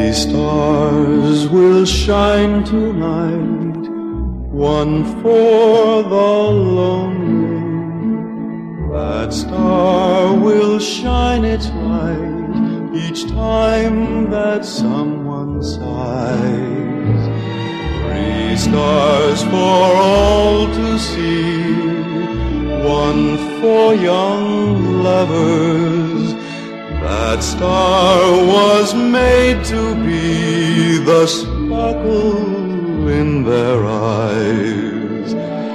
Three stars will shine tonight, one for the lonely. That star will shine its light each time that someone sighs. Three stars for all to see, one for young lovers. That star was made to be the sparkle in their eyes.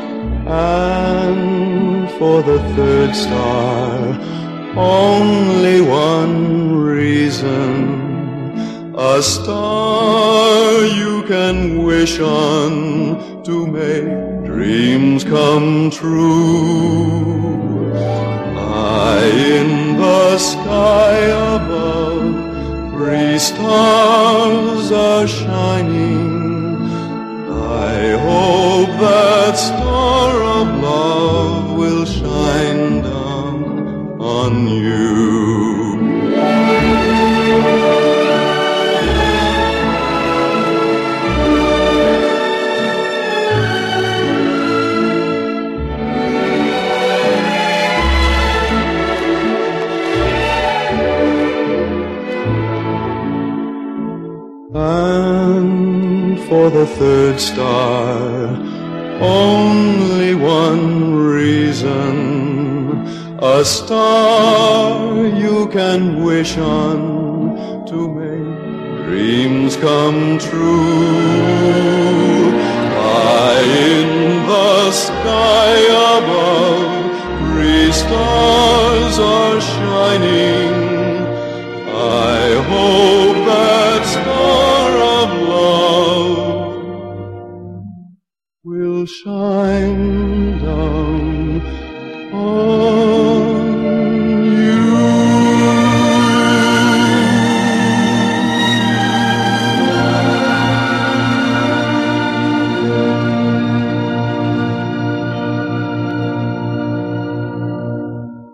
And for the third star, only one reason. A star you can wish on to make dreams come true. High in the sky above, three stars are shining. I hope that star of love will shine down on you. And for the third star, only one reason. A star you can wish on to make dreams come true. High in the sky above, three stars are shining. I hope that star of love will shine down on